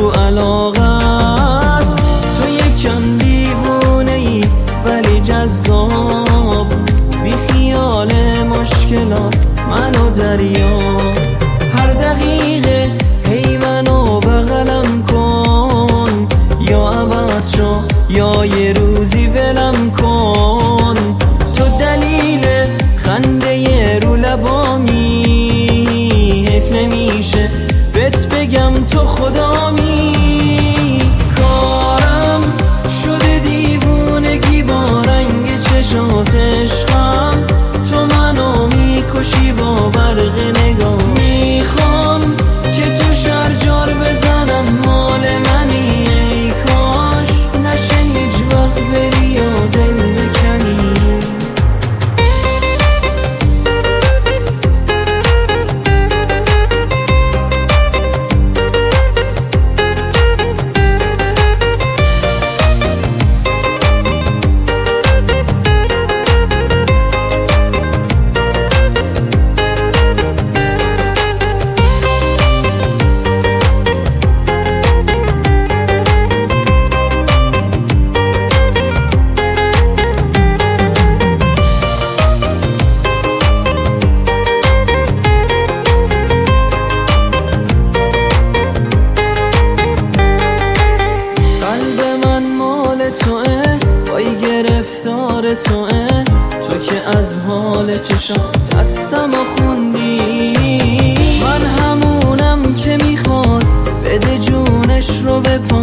رو علاقه است. تو یکم دیوونه ای ولی جذاب، بی خیال مشکلات منو دریا. هر دقیقه هی منو بغلم کن، یا عوض شو یا یه روزی ولم کن. تو دلیل خنده رو لبامی، حیف نمیشه بهت بگم تو خدامی. کارم شده دیوونگی با رنگ چشات عشقم، تو منو میکشی با برق نگاه. میخوام که تو شرجار بزنم مال منی، ای کاش نشه هیچ وقت بری یا دل بکنی. توه وای گرفتار توه، تو که از حال چشم دستم خوندی. من همونم که میخواد بده جونش رو به پا